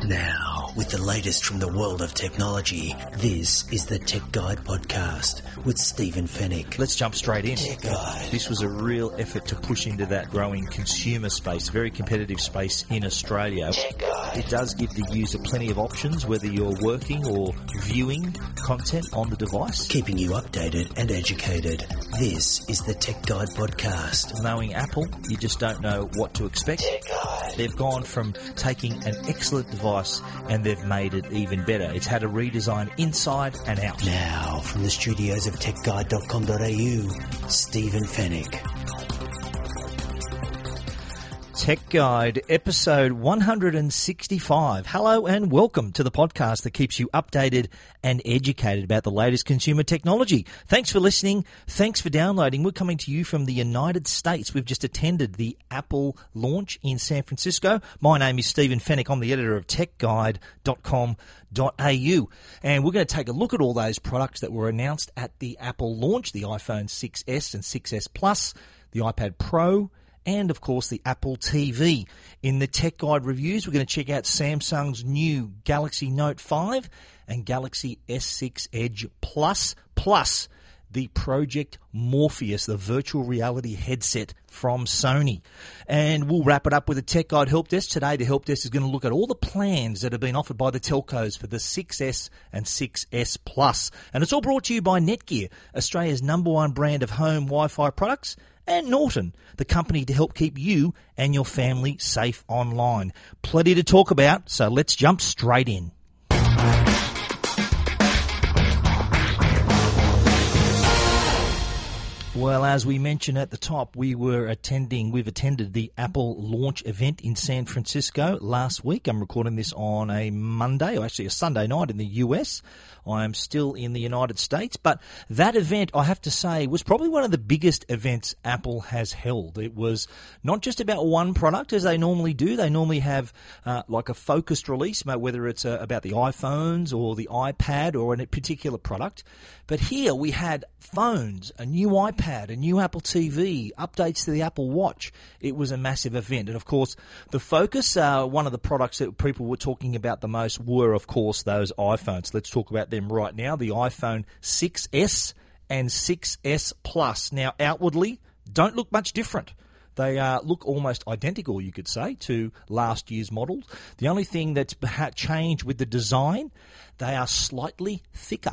Now, with the latest from the world of technology, this is the Tech Guide Podcast with Stephen Fennick. Let's jump straight in. Tech Guide. This was a real effort to push into that growing consumer space, very competitive space in Australia. Tech Guide. It does give the user plenty of options, whether you're working or viewing content on the device. Keeping you updated and educated. This is the Tech Guide Podcast. Knowing Apple, you just don't know what to expect. Tech Guide. They've gone from taking an excellent device and they've made it even better. It's had a redesign inside and out. Now, from the studios of techguide.com.au, Stephen Fennick. Tech Guide, episode 165. Hello and welcome to the podcast that keeps you updated and educated about the latest consumer technology. Thanks for listening. Thanks for downloading. We're coming to you from the United States. We've just attended the Apple launch in San Francisco. My name is Stephen Fennick. I'm the editor of techguide.com.au. And we're going to take a look at all those products that were announced at the Apple launch, the iPhone 6S and 6S Plus, the iPad Pro, and, of course, the Apple TV. In the Tech Guide reviews, we're going to check out Samsung's new Galaxy Note 5 and Galaxy S6 Edge Plus, plus the Project Morpheus, the virtual reality headset from Sony. And we'll wrap it up with a Tech Guide Help Desk. Today, the Help Desk is going to look at all the plans that have been offered by the telcos for the 6S and 6S Plus. And it's all brought to you by Netgear, Australia's #1 brand of home Wi-Fi products, and Norton, the company to help keep you and your family safe online. Plenty to talk about, so let's jump straight in. Well, as we mentioned at the top, we've attended the Apple launch event in San Francisco last week. I'm recording this on a Monday, or actually a Sunday night in the US. I am still in the United States, but that event, I have to say, was probably one of the biggest events Apple has held. It was not just about one product, as they normally do. They normally have like a focused release, whether it's about the iPhones or the iPad or a particular product. But here we had phones, a new iPad, a new Apple TV, updates to the Apple Watch. It was a massive event. And, of course, the focus, one of the products that people were talking about the most were, of course, those iPhones. Let's talk about them right now, the iPhone 6S and 6S Plus. Now, outwardly, don't look much different. They look almost identical, you could say, to last year's models. The only thing that's changed with the design, they are slightly thicker.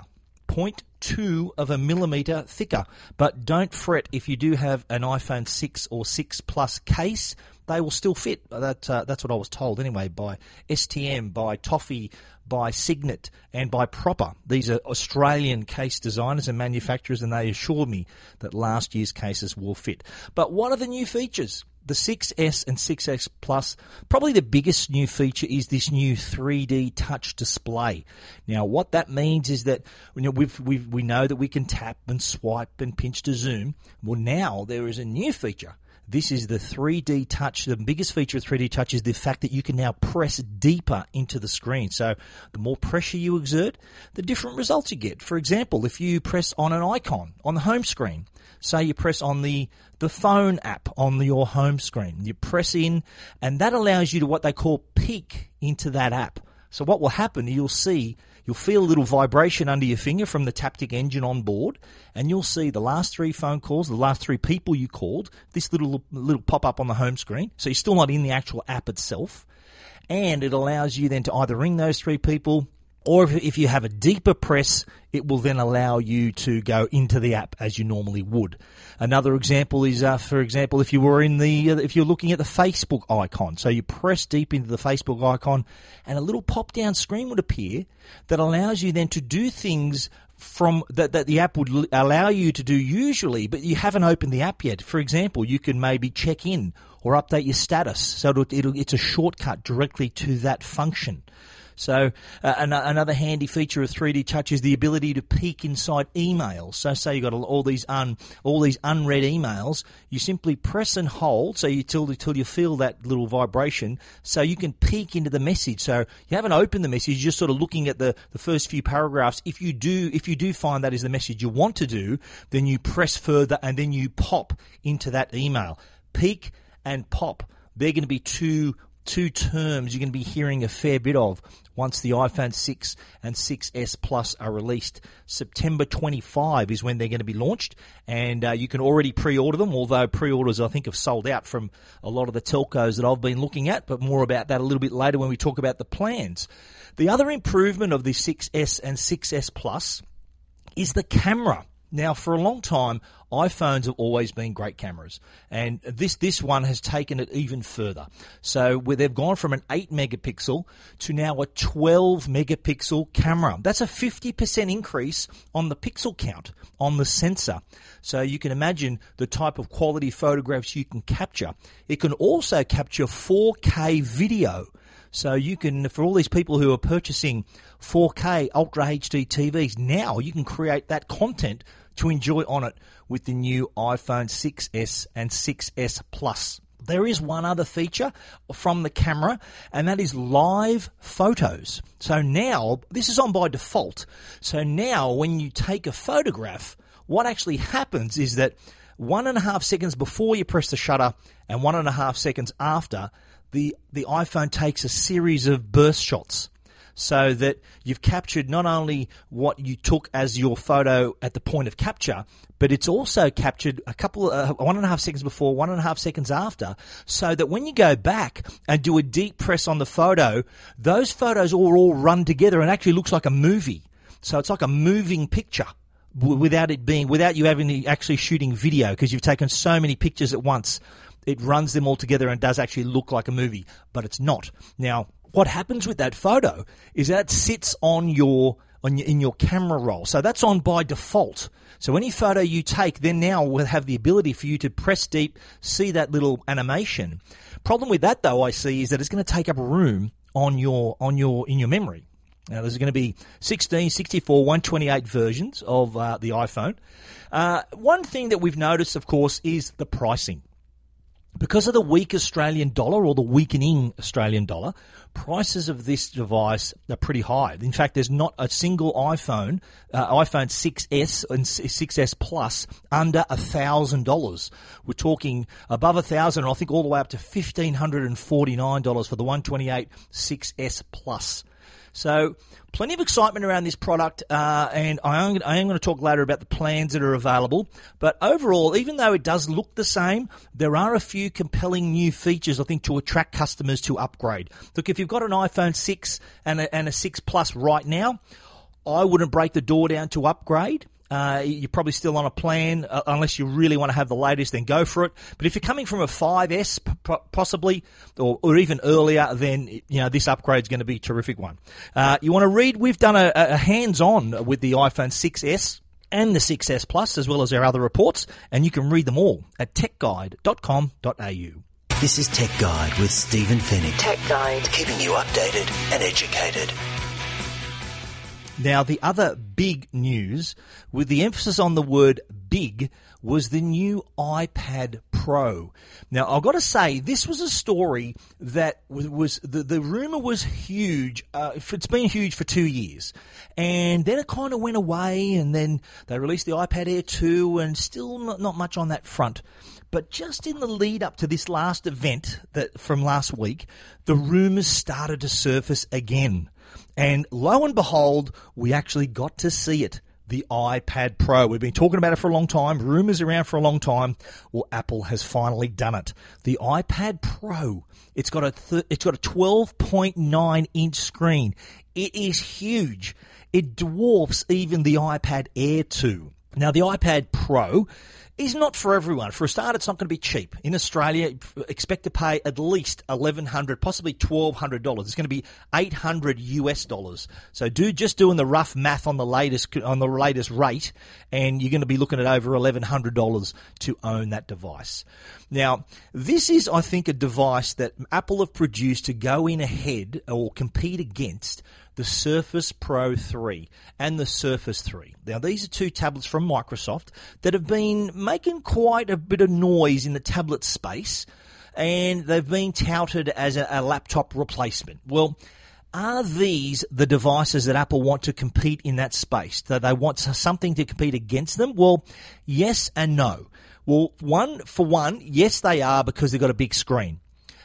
0.2 of a millimetre thicker. But don't fret, if you do have an iPhone 6 or 6 Plus case, they will still fit. That's what I was told anyway by STM, by Toffee, by Signet and by Proper. These are Australian case designers and manufacturers, and they assured me that last year's cases will fit. But what are the new features? The 6S and 6S Plus, probably the biggest new feature is this new 3D touch display. Now, what that means is that we know that we can tap and swipe and pinch to zoom. Well, now there is a new feature. This is the 3D touch. The biggest feature of 3D touch is the fact that you can now press deeper into the screen. So the more pressure you exert, the different results you get. For example, if you press on an icon on the home screen, say you press on the phone app on your home screen, you press in, and that allows you to what they call peek into that app. So what will happen, you'll feel a little vibration under your finger from the Taptic engine on board, and you'll see the last 3 phone calls, the last 3 people you called, this little pop-up on the home screen. So you're still not in the actual app itself. And it allows you then to either ring those 3 people, or if you have a deeper press, it will then allow you to go into the app as you normally would. Another example is, for example, if you're looking at the Facebook icon. So you press deep into the Facebook icon, and a little pop-down screen would appear that allows you then to do things from that the app would allow you to do usually, but you haven't opened the app yet. For example, you can maybe check in or update your status. So it's a shortcut directly to that function. So another handy feature of 3D Touch is the ability to peek inside emails. So say you've got all these unread emails, you simply press and hold till you feel that little vibration, so you can peek into the message. So you haven't opened the message, you're just sort of looking at the first few paragraphs. If you do find that is the message you want to do, then you press further and then you pop into that email. Peek and pop. They're going to be two two terms you're going to be hearing a fair bit of once the iPhone 6 and 6S Plus are released. September 25 is when they're going to be launched, and you can already pre-order them, although pre-orders, I think, have sold out from a lot of the telcos that I've been looking at, but more about that a little bit later when we talk about the plans. The other improvement of the 6S and 6S Plus is the camera. Now, for a long time, iPhones have always been great cameras, and this one has taken it even further. So where they've gone from an 8-megapixel to now a 12-megapixel camera. That's a 50% increase on the pixel count on the sensor. So you can imagine the type of quality photographs you can capture. It can also capture 4K video. So you can, for all these people who are purchasing 4K Ultra HD TVs, now you can create that content to enjoy on it with the new iPhone 6S and 6S Plus. There is one other feature from the camera, and that is live photos. So now, this is on by default. So now when you take a photograph, what actually happens is that 1.5 seconds before you press the shutter and 1.5 seconds after, the iPhone takes a series of burst shots, so that you've captured not only what you took as your photo at the point of capture, but it's also captured a couple 1.5 seconds before, 1.5 seconds after, so that when you go back and do a deep press on the photo, those photos all run together and actually looks like a movie. So it's like a moving picture without you having actually shooting video, because you've taken so many pictures at once. It runs them all together and does actually look like a movie, but it's not. Now, what happens with that photo is that it sits in your camera roll. So that's on by default. So any photo you take then now will have the ability for you to press deep, see that little animation. Problem with that, though, I see, is that it's going to take up room in your memory. Now, there's going to be 16, 64, 128 versions of the iPhone. One thing that we've noticed, of course, is the pricing. Because of the weak Australian dollar, or the weakening Australian dollar, prices of this device are pretty high. In fact, there's not a single iPhone 6S and 6S Plus under $1,000. We're talking above $1,000, I think all the way up to $1,549 for the 128 6S Plus. So plenty of excitement around this product, and I am going to talk later about the plans that are available. But overall, even though it does look the same, there are a few compelling new features, I think, to attract customers to upgrade. Look, if you've got an iPhone 6 and a 6 Plus right now, I wouldn't break the door down to upgrade. You're probably still on a plan, unless you really want to have the latest, then go for it. But if you're coming from a 5S possibly, or even earlier, then this upgrade is going to be a terrific one. You want to read? We've done a hands-on with the iPhone 6S and the 6S Plus, as well as our other reports, and you can read them all at techguide.com.au. This is Tech Guide with Stephen Fennick. Tech Guide, keeping you updated and educated. Now, the other big news, with the emphasis on the word big, was the new iPad Pro. Now, I've got to say, this was a story that was the rumour was huge. It's been huge for 2 years. And then it kind of went away, and then they released the iPad Air 2, and still not much on that front. But just in the lead up to this last event from last week, the rumours started to surface again. And lo and behold, we actually got to see it, the iPad Pro. We've been talking about it for a long time, rumours around for a long time. Well, Apple has finally done it. The iPad Pro, it's got a 12.9-inch screen. It is huge. It dwarfs even the iPad Air 2. Now, the iPad Pro is not for everyone. For a start, it's not going to be cheap. In Australia, expect to pay at least $1,100, possibly $1,200. It's going to be $800 US. So just doing the rough math on the latest rate, and you're going to be looking at over $1,100 to own that device. Now, this is, I think, a device that Apple have produced to go in ahead or compete against the Surface Pro 3 and the Surface 3. Now, these are two tablets from Microsoft that have been making quite a bit of noise in the tablet space, and they've been touted as a laptop replacement. Well, are these the devices that Apple want to compete in that space? That they want something to compete against them? Well, yes and no. Well, yes, they are, because they've got a big screen.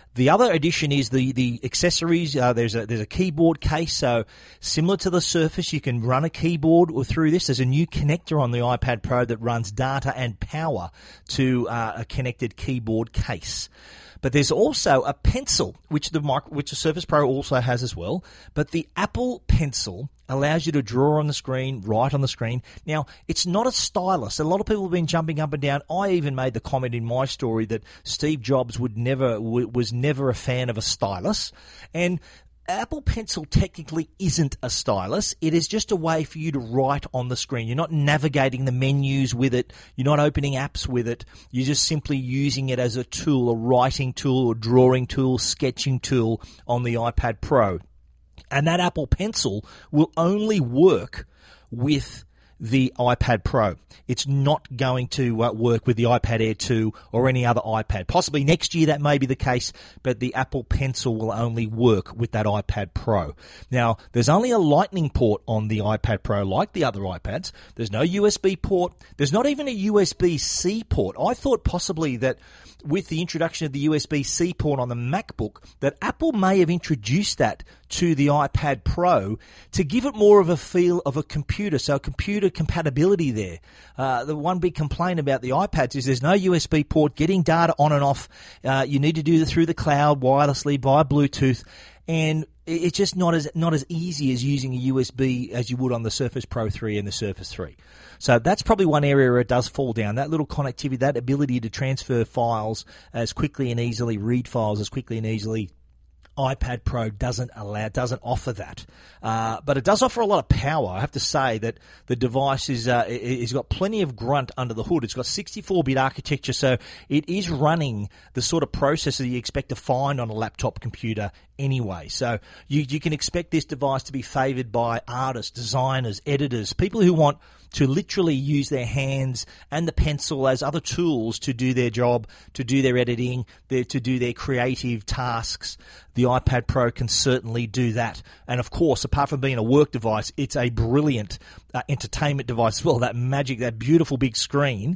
The other addition is the accessories. There's a keyboard case, so similar to the Surface, you can run a keyboard through this. There's a new connector on the iPad Pro that runs data and power to a connected keyboard case. But there's also a pencil, which the Surface Pro also has as well. But the Apple Pencil allows you to draw on the screen, write on the screen. Now, it's not a stylus. A lot of people have been jumping up and down. I even made the comment in my story that Steve Jobs was never a fan of a stylus. And Apple Pencil technically isn't a stylus. It is just a way for you to write on the screen. You're not navigating the menus with it. You're not opening apps with it. You're just simply using it as a tool, a writing tool, a drawing tool, sketching tool on the iPad Pro. And that Apple Pencil will only work with the iPad Pro. It's not going to work with the iPad Air 2 or any other iPad. Possibly next year that may be the case, but the Apple Pencil will only work with that iPad Pro. Now, there's only a Lightning port on the iPad Pro like the other iPads. There's no USB port. There's not even a USB-C port. I thought possibly that with the introduction of the USB-C port on the MacBook, that Apple may have introduced that to the iPad Pro to give it more of a feel of a computer, so computer compatibility there. The one big complaint about the iPads is there's no USB port, getting data on and off. You need to do it through the cloud, wirelessly, via Bluetooth, and it's just not as easy as using a USB as you would on the Surface Pro 3 and the Surface 3. So that's probably one area where it does fall down. That little connectivity, that ability to transfer files as quickly and easily, read files as quickly and easily, iPad Pro doesn't offer that. But it does offer a lot of power. I have to say that the device is got plenty of grunt under the hood. It's got 64-bit architecture, so it is running the sort of processor you expect to find on a laptop computer anyway. So you can expect this device to be favored by artists, designers, editors, people who want to literally use their hands and the pencil as other tools to do their job, to do their editing, to do their creative tasks. The iPad Pro can certainly do that. And of course, apart from being a work device, it's a brilliant entertainment device as well. That beautiful big screen,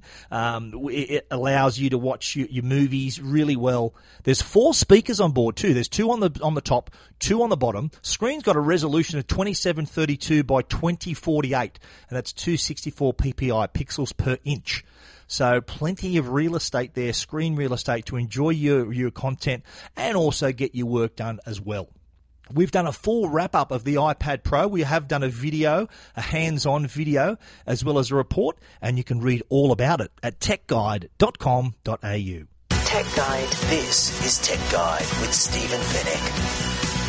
it allows you to watch your movies really well. There's 4 speakers on board too. There's 2 on the top, 2 on the bottom. Screen's got a resolution of 2732 by 2048, and that's 264 ppi, pixels per inch. So plenty of real estate there, screen real estate, to enjoy your content and also get your work done as well. We've done a full wrap-up of the iPad Pro. We have done a video, a hands-on video, as well as a report, and you can read all about it at techguide.com.au. Tech Guide. This is Tech Guide with Stephen Fenech.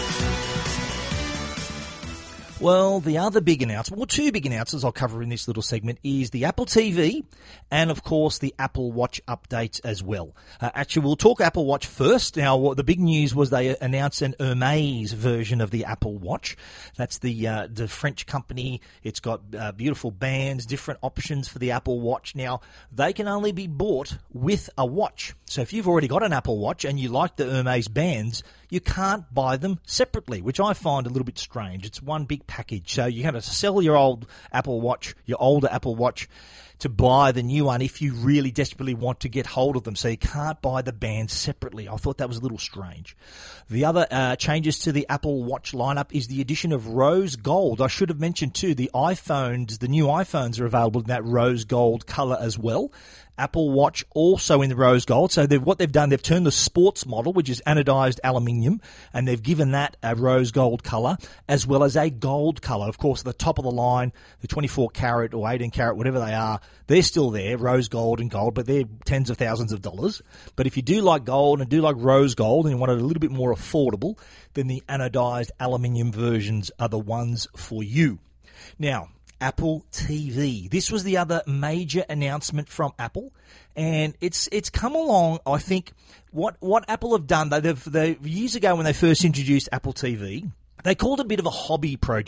Well, the other big announcement, well, 2 big announcements I'll cover in this little segment is the Apple TV and, of course, the Apple Watch updates as well. Actually, we'll talk Apple Watch first. Now, the big news was they announced an Hermès version of the Apple Watch. That's the French company. It's got beautiful bands, different options for the Apple Watch. Now, they can only be bought with a watch. So if you've already got an Apple Watch and you like the Hermès bands, you can't buy them separately, which I find a little bit strange. It's one big package. So you have to sell your old Apple Watch, your older Apple Watch, to buy the new one if you really desperately want to get hold of them. So you can't buy the bands separately. I thought that was a little strange. The other changes to the Apple Watch lineup is the addition of rose gold. I should have mentioned too, the new iPhones are available in that rose gold color as well. Apple Watch also in the rose gold. So what they've done, they've turned the sports model, which is anodized aluminium, and they've given that a rose gold color as well as a gold color. Of course, at the top of the line, the 24 karat or 18 karat, whatever they are, they're still there, rose gold and gold, but they're tens of thousands of dollars. But if you do like gold and do like rose gold and you want it a little bit more affordable, then the anodized aluminium versions are the ones for you. Now, Apple TV. This was the other major announcement from Apple, and it's come along. I think what Apple have done, they years ago when they first introduced Apple TV, they called it a bit of a hobby project.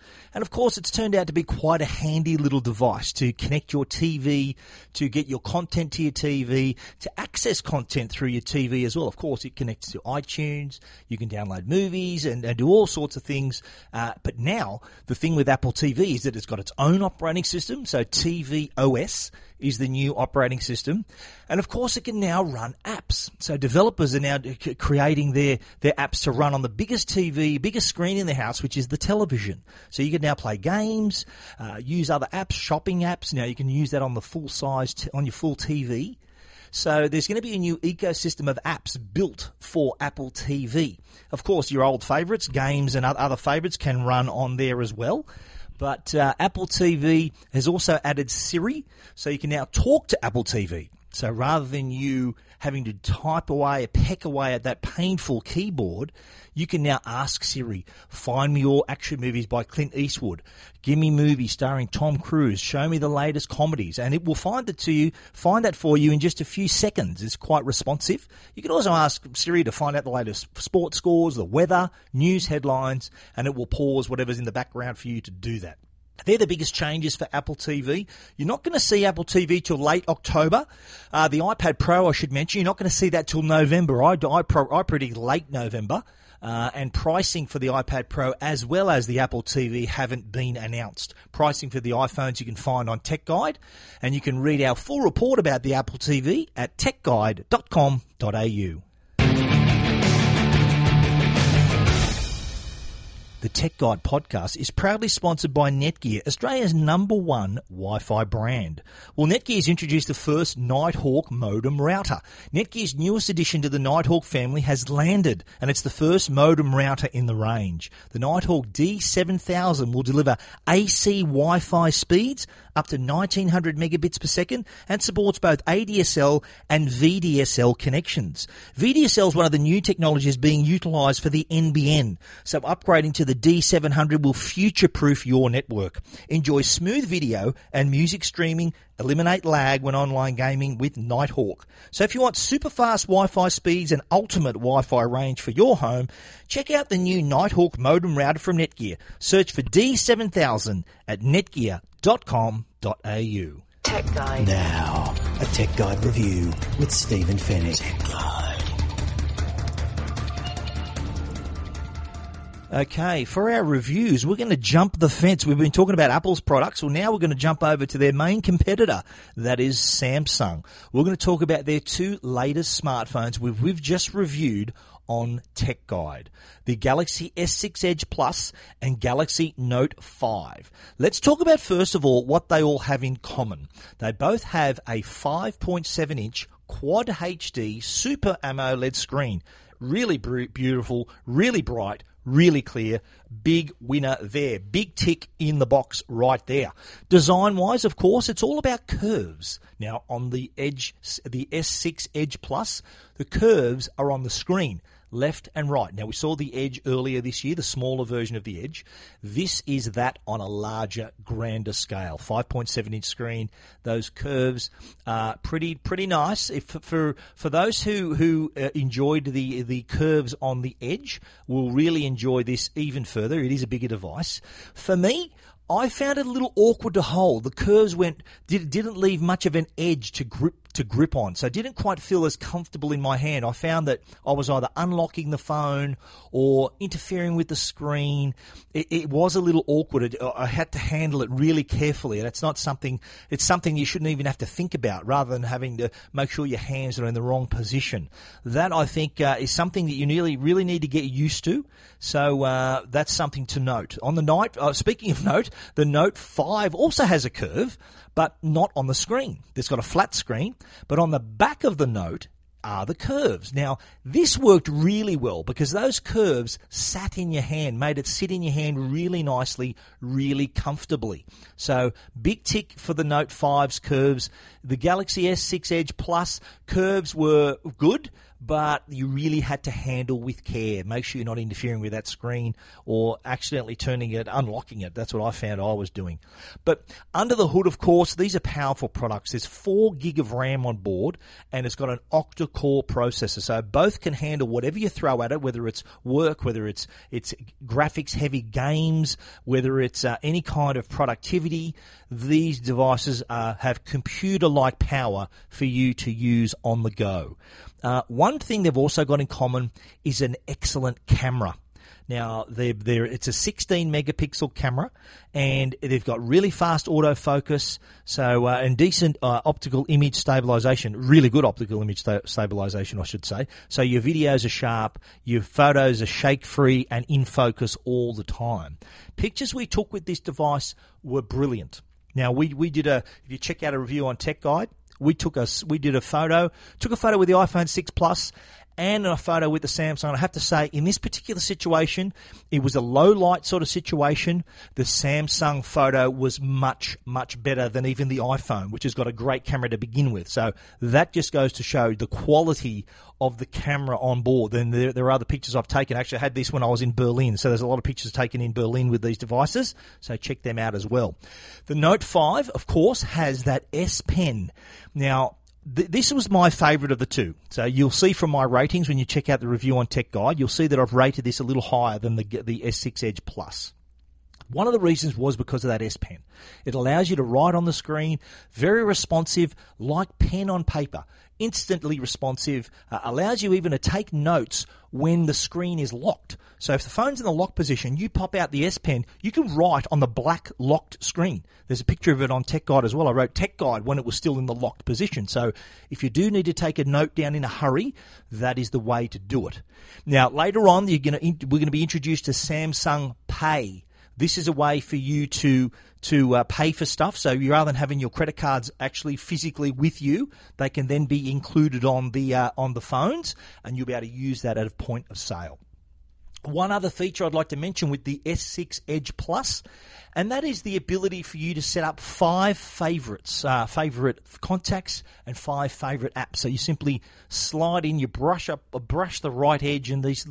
And of course, it's turned out to be quite a handy little device to connect your TV, to get your content to your TV, to access content through your TV as well. Of course, it connects to iTunes. You can download movies and do all sorts of things. But now, the thing with Apple TV is that it's got its own operating system. So TV OS is the new operating system. And of course, it can now run apps. So developers are now creating their apps to run on the biggest TV, biggest screen in the house, which is the television. So you can now play games, use other apps, shopping apps. Now you can use that on the full size, on your full TV. So there's going to be a new ecosystem of apps built for Apple TV. Of course, your old favorites, games and other favorites can run on there as well. But Apple TV has also added Siri, so you can now talk to Apple TV. So rather than you having to type away, peck away at that painful keyboard, you can now ask Siri, find me all action movies by Clint Eastwood, give me movies starring Tom Cruise, show me the latest comedies, and it will find that for you in just a few seconds. It's quite responsive. You can also ask Siri to find out the latest sports scores, the weather, news headlines, and it will pause whatever's in the background for you to do that. They're the biggest changes for Apple TV. You're not going to see Apple TV till late October. The iPad Pro, I should mention, you're not going to see that till November. I predict late November. And pricing for the iPad Pro as well as the Apple TV haven't been announced. Pricing for the iPhones you can find on Tech Guide, and you can read our full report about the Apple TV at techguide.com.au. The Tech Guide podcast is proudly sponsored by Netgear, Australia's #1 Wi-Fi brand. Well, Netgear has introduced the first Nighthawk modem router. Netgear's newest addition to the Nighthawk family has landed, and it's the first modem router in the range. The Nighthawk D7000 will deliver AC Wi-Fi speeds up to 1900 megabits per second and supports both ADSL and VDSL connections. VDSL is one of the new technologies being utilised for the NBN, so upgrading to the D700 will future-proof your network. Enjoy smooth video and music streaming, eliminate lag when online gaming with Nighthawk. So if you want super fast Wi-Fi speeds and ultimate Wi-Fi range for your home, check out the new Nighthawk modem router from Netgear. Search for D7000 at netgear.com.au. Tech Guide. Now, a Tech Guide review with Stephen Fennick. Okay, for our reviews, we're going to jump the fence. We've been talking about Apple's products. Well, now we're going to jump over to their main competitor, that is Samsung. We're going to talk about their two latest smartphones we've just reviewed on Tech Guide, the Galaxy S6 Edge Plus and Galaxy Note 5. Let's talk about, first of all, what they all have in common. They both have a 5.7-inch Quad HD Super AMOLED screen. Really beautiful, really bright, really clear, big winner there. Big tick in the box right there. Design-wise, of course, it's all about curves. Now, on the Edge, the S6 Edge Plus, the curves are on the screen, left and right. Now, we saw the Edge earlier this year, the smaller version of the Edge. This is that on a larger, grander scale. 5.7-inch screen. Those curves are pretty nice. For those who enjoyed the curves on the Edge, will really enjoy this even further. It is a bigger device. For me, I found it a little awkward to hold. The curves didn't leave much of an edge to grip on, so it didn't quite feel as comfortable in my hand. I found that I was either unlocking the phone or interfering with the screen. It was a little awkward. I had to handle it really carefully, and it's something you shouldn't even have to think about, rather than having to make sure your hands are in the wrong position. That, I think, is something that you really need to get used to. So that's something to note. On the Note, speaking of Note, the Note 5 also has a curve, but not on the screen. It's got a flat screen, but on the back of the Note are the curves. Now, this worked really well because those curves sat in your hand, made it sit in your hand really nicely, really comfortably. So, big tick for the Note 5's curves. The Galaxy S6 Edge Plus curves were good, but you really had to handle with care. Make sure you're not interfering with that screen or accidentally turning it, unlocking it. That's what I found I was doing. But under the hood, of course, these are powerful products. There's 4 gig of RAM on board, and it's got an octa-core processor. So both can handle whatever you throw at it, whether it's work, whether it's graphics-heavy games, whether it's any kind of productivity. These devices have computer-like power for you to use on the go. One thing they've also got in common is an excellent camera. Now, it's a 16 megapixel camera, and they've got really fast autofocus, and decent optical image stabilization, really good optical image stabilization, I should say. So your videos are sharp, your photos are shake-free and in focus all the time. Pictures we took with this device were brilliant. Now, we did if you check out a review on Tech Guide, we took a photo with the iPhone 6 Plus and a photo with the Samsung. I have to say, in this particular situation, it was a low light sort of situation. The Samsung photo was much, much better than even the iPhone, which has got a great camera to begin with. So that just goes to show the quality of the camera on board. Then there are other pictures I've taken. Actually, I had this when I was in Berlin. So there's a lot of pictures taken in Berlin with these devices. So check them out as well. The Note 5, of course, has that S Pen. Now, this was my favourite of the two. So you'll see from my ratings when you check out the review on Tech Guide, you'll see that I've rated this a little higher than the S6 Edge Plus. One of the reasons was because of that S Pen. It allows you to write on the screen, very responsive, like pen on paper, instantly responsive, allows you even to take notes when the screen is locked. So if the phone's in the lock position, you pop out the S Pen, you can write on the black locked screen. There's a picture of it on Tech Guide as well. I wrote Tech Guide when it was still in the locked position. So if you do need to take a note down in a hurry, that is the way to do it. Now, later on, we're going to be introduced to Samsung Pay. This is a way for you to pay for stuff. So rather than having your credit cards actually physically with you, they can then be included on the phones, and you'll be able to use that at a point of sale. One other feature I'd like to mention with the S6 Edge Plus, and that is the ability for you to set up 5 favorites, favorite contacts and 5 favorite apps. So you simply slide in, you brush the right edge, and these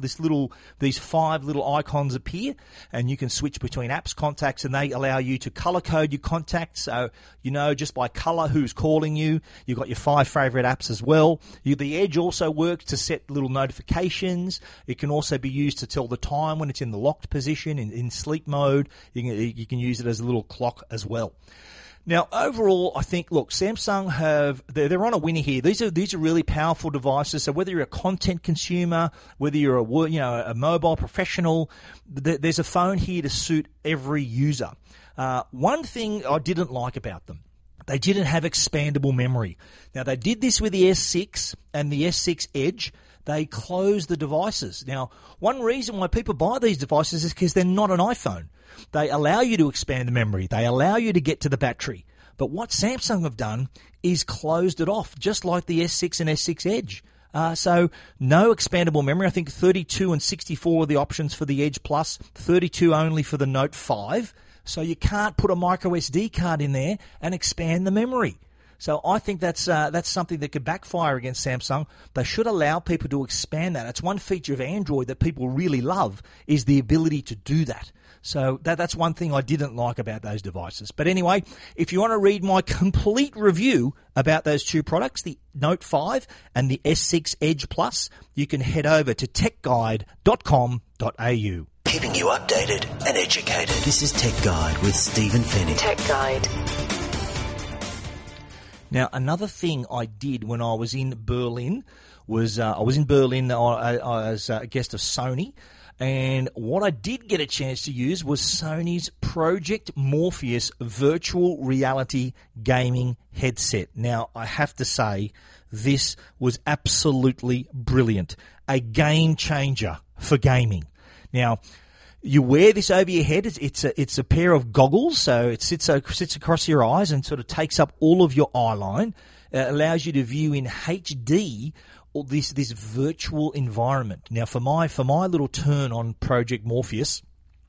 5 little icons appear, and you can switch between apps, contacts, and they allow you to color code your contacts. So you know just by color who's calling you. You've got your 5 favorite apps as well. The Edge also works to set little notifications. It can also be used to tell the time when it's in the locked position, in sleep mode. You can use it as a little clock as well. Now, overall, I think, look, Samsung they're on a winner here. These are really powerful devices. So whether you're a content consumer, whether you're a mobile professional, there's a phone here to suit every user. One thing I didn't like about them, they didn't have expandable memory. Now, they did this with the S6 and the S6 Edge. They close the devices. Now, one reason why people buy these devices is because they're not an iPhone. They allow you to expand the memory. They allow you to get to the battery. But what Samsung have done is closed it off, just like the S6 and S6 Edge. So no expandable memory. I think 32 and 64 are the options for the Edge Plus, 32 only for the Note 5. So you can't put a micro SD card in there and expand the memory. So I think that's something that could backfire against Samsung. They should allow people to expand that. It's one feature of Android that people really love, is the ability to do that. So that's one thing I didn't like about those devices. But anyway, if you want to read my complete review about those two products, the Note 5 and the S6 Edge Plus, you can head over to techguide.com.au. Keeping you updated and educated. This is Tech Guide with Stephen Fennick. Tech Guide. Now, another thing I did when I was in Berlin was I was in Berlin as a guest of Sony, and what I did get a chance to use was Sony's Project Morpheus virtual reality gaming headset. Now, I have to say, this was absolutely brilliant. A game changer for gaming. Now, you wear this over your head. It's a pair of goggles, so it sits across your eyes and sort of takes up all of your eye line. It allows you to view in HD this virtual environment. Now, for my little turn on Project Morpheus,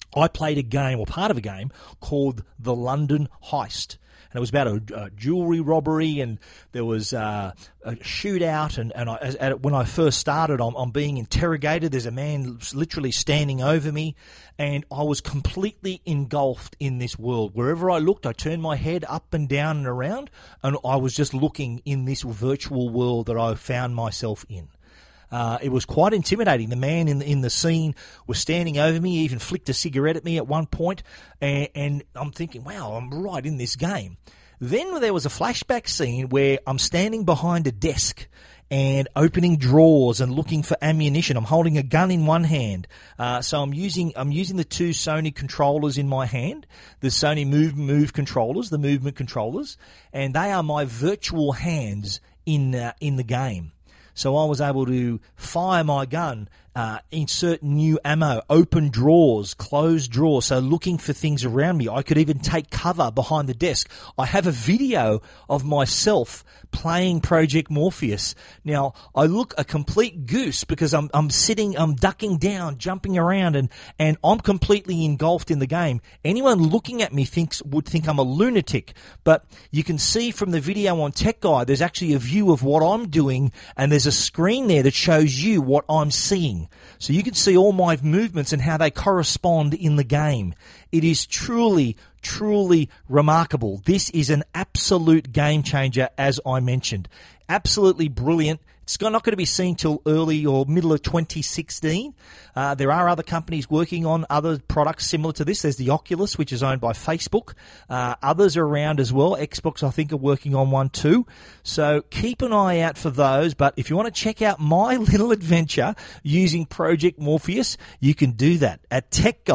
I played a game, or part of a game, called The London Heist. And it was about a jewellery robbery, and there was a shootout. And when I first started, I'm being interrogated. There's a man literally standing over me, and I was completely engulfed in this world. Wherever I looked, I turned my head up and down and around, and I was just looking in this virtual world that I found myself in. It was quite intimidating. The man in the scene was standing over me. He even flicked a cigarette at me at one point, and I'm thinking, wow, I'm right in this game. Then there was a flashback scene where I'm standing behind a desk and opening drawers and looking for ammunition. I'm holding a gun in one hand, so I'm using the two Sony controllers in my hand, the Sony Move controllers, the movement controllers, and they are my virtual hands in the game. So I was able to fire my gun, insert new ammo, open drawers, close drawers, so looking for things around me. I could even take cover behind the desk. I have a video of myself playing Project Morpheus. Now, I look a complete goose because I'm ducking down, jumping around, and I'm completely engulfed in the game. Anyone looking at me would think I'm a lunatic, but you can see from the video on Tech Guide, there's actually a view of what I'm doing, and there's a screen there that shows you what I'm seeing. So you can see all my movements and how they correspond in the game. It is truly, truly remarkable. This is an absolute game changer, as I mentioned. Absolutely brilliant. It's not going to be seen till early or middle of 2016. There are other companies working on other products similar to this. There's the Oculus, which is owned by Facebook. Others are around as well. Xbox, I think, are working on one too. So keep an eye out for those. But if you want to check out my little adventure using Project Morpheus, you can do that at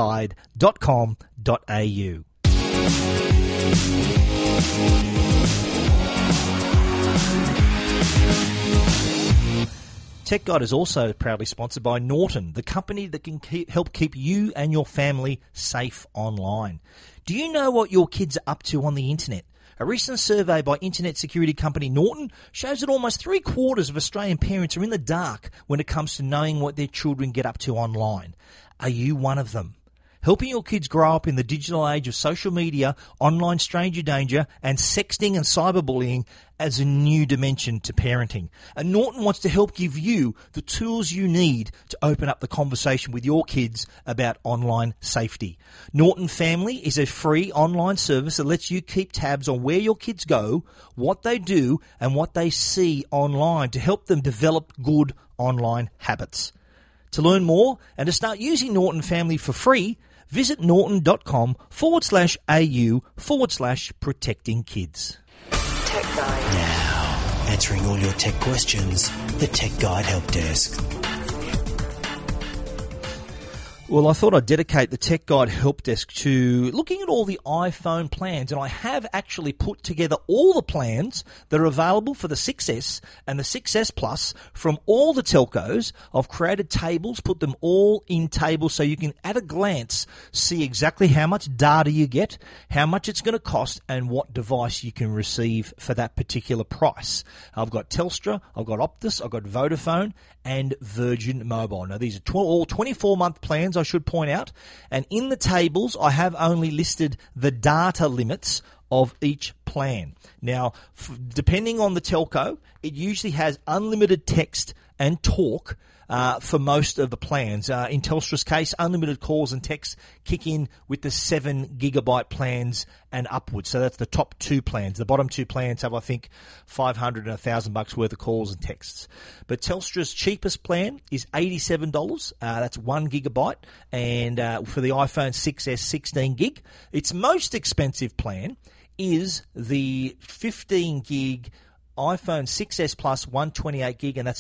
techguide.com.au. Tech Guide is also proudly sponsored by Norton, the company that can help keep you and your family safe online. Do you know what your kids are up to on the internet? A recent survey by internet security company Norton shows that almost 3/4 of Australian parents are in the dark when it comes to knowing what their children get up to online. Are you one of them? Helping your kids grow up in the digital age of social media, online stranger danger, and sexting and cyberbullying adds a new dimension to parenting. And Norton wants to help give you the tools you need to open up the conversation with your kids about online safety. Norton Family is a free online service that lets you keep tabs on where your kids go, what they do, and what they see online to help them develop good online habits. To learn more and to start using Norton Family for free, visit norton.com/au/protecting kids. Tech Guide. Now, answering all your tech questions, the Tech Guide Help Desk. Well, I thought I'd dedicate the Tech Guide Help Desk to looking at all the iPhone plans, and I have actually put together all the plans that are available for the 6S and the 6S Plus from all the telcos. I've created tables, put them all in tables so you can, at a glance, see exactly how much data you get, how much it's going to cost, and what device you can receive for that particular price. I've got Telstra, I've got Optus, I've got Vodafone, and Virgin Mobile. Now, these are all 24-month plans, I should point out, and in the tables I have only listed the data limits of each plan. Now, depending on the telco, it usually has unlimited text and talk for most of the plans. In Telstra's case, unlimited calls and texts kick in with the 7 gigabyte plans and upwards. So that's the top 2 plans. The bottom 2 plans have, I think, $500 and $1,000 worth of calls and texts. But Telstra's cheapest plan is $87. That's 1 gigabyte. And for the iPhone 6S 16 gig, its most expensive plan is the 15 gig iPhone 6S Plus 128 gig, and that's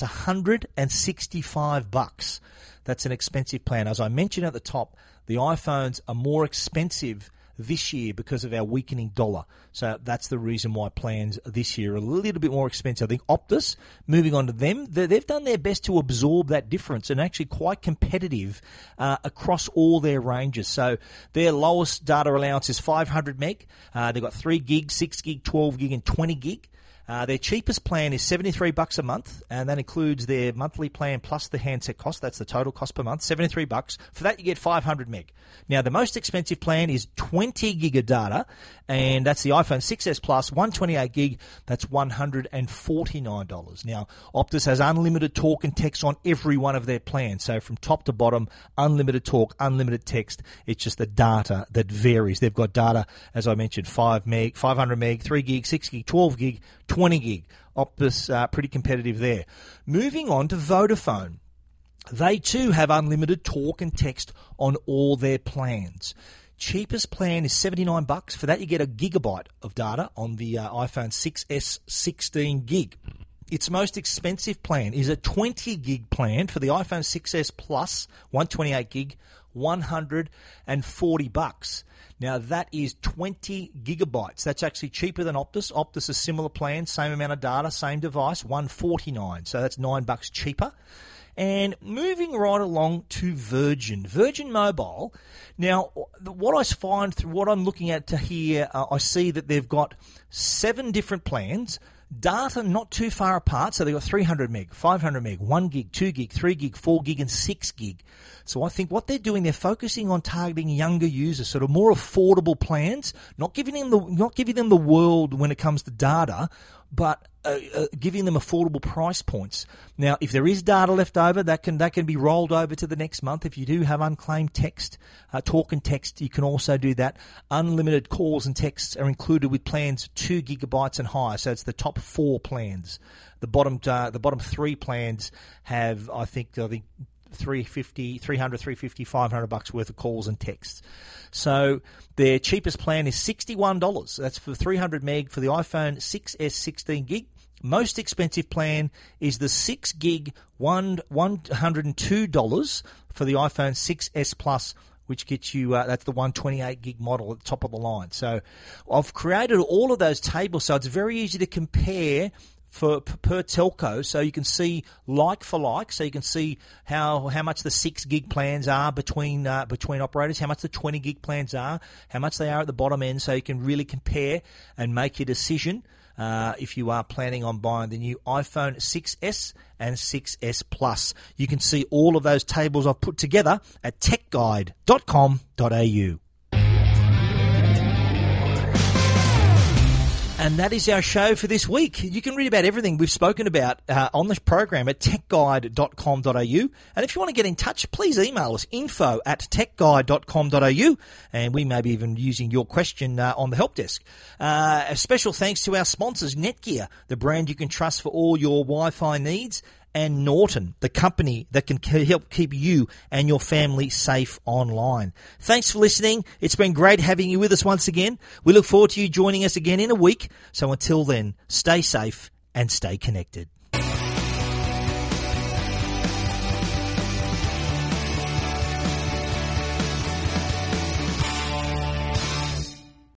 $165. That's an expensive plan. As I mentioned at the top, the iPhones are more expensive this year because of our weakening dollar. So that's the reason why plans this year are a little bit more expensive. I think Optus, moving on to them, they've done their best to absorb that difference and actually quite competitive across all their ranges. So their lowest data allowance is 500 meg. They've got 3 gig, 6 gig, 12 gig, and 20 gig. Their cheapest plan is $73 a month, and that includes their monthly plan plus the handset cost. That's the total cost per month, $73. For that, you get 500 meg. Now, the most expensive plan is 20 gig of data, and that's the iPhone 6s Plus, 128 gig. That's $149. Now, Optus has unlimited talk and text on every one of their plans. So from top to bottom, unlimited talk, unlimited text. It's just the data that varies. They've got data, as I mentioned, 5 meg, 500 meg, 3 gig, 6 gig, 12 gig, 20 gig. Optus pretty competitive there. Moving on to Vodafone. They too have unlimited talk and text on all their plans. Cheapest plan is $79. For that, you get a gigabyte of data on the iPhone 6s 16 gig. Its most expensive plan is a 20 gig plan for the iPhone 6s Plus, 128 gig, $140. Now, that is 20 gigabytes. That's actually cheaper than Optus. Optus is similar plan, same amount of data, same device, $149. So that's $9 cheaper. And moving right along to Virgin Mobile. Now, what I find through what I'm looking at to here, I see that they've got 7 different plans. Data not too far apart, so they've got 300 meg, 500 meg, 1 gig, 2 gig, 3 gig, 4 gig, and 6 gig. So I think what they're doing, they're focusing on targeting younger users, sort of more affordable plans, not giving them the world when it comes to data, but giving them affordable price points. Now, if there is data left over, that can be rolled over to the next month. If you do have unclaimed text, talk and text, you can also do that. Unlimited calls and texts are included with plans 2 gigabytes and higher. So it's the top 4 plans. The bottom 3 plans have, I think $300, $350, $500 worth of calls and texts. So their cheapest plan is $61. That's for 300 meg for the iPhone 6s 16 gig. Most expensive plan is the 6 gig, $102 for the iPhone 6s Plus, which gets you, that's the 128 gig model at the top of the line. So I've created all of those tables, so it's very easy to compare per telco, so you can see like for like, so you can see how much the 6 gig plans are between operators, how much the 20 gig plans are, how much they are at the bottom end, so you can really compare and make your decision if you are planning on buying the new iPhone 6s and 6s Plus. You can see all of those tables I've put together at techguide.com.au. And that is our show for this week. You can read about everything we've spoken about on this program at techguide.com.au. And if you want to get in touch, please email us info@techguide.com.au, and we may be even using your question on the help desk. A special thanks to our sponsors, Netgear, the brand you can trust for all your Wi-Fi needs, and Norton, the company that can help keep you and your family safe online. Thanks for listening. It's been great having you with us once again. We look forward to you joining us again in a week. So until then, stay safe and stay connected.